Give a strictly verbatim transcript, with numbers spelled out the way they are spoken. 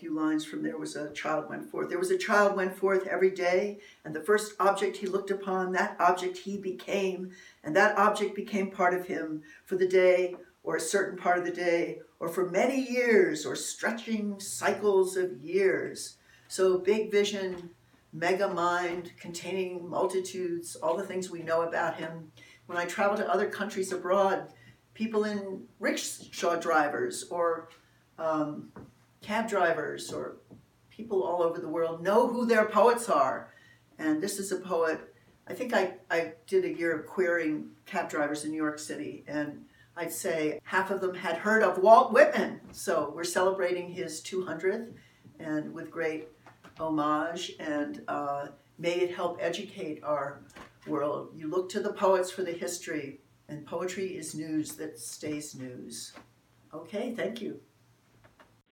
few lines from There Was a Child Went Forth. There was a child went forth every day, and the first object he looked upon, that object he became, and that object became part of him for the day, or a certain part of the day, or for many years, or stretching cycles of years. So big vision, mega mind, containing multitudes, all the things we know about him. When I travel to other countries abroad, people in rickshaw drivers or um, cab drivers or people all over the world know who their poets are. And this is a poet. I think I, I did a year of querying cab drivers in New York City, and I'd say half of them had heard of Walt Whitman. So we're celebrating his two hundredth, and with great homage, and uh, may it help educate our world. You look to the poets for the history, and poetry is news that stays news. Okay, thank you.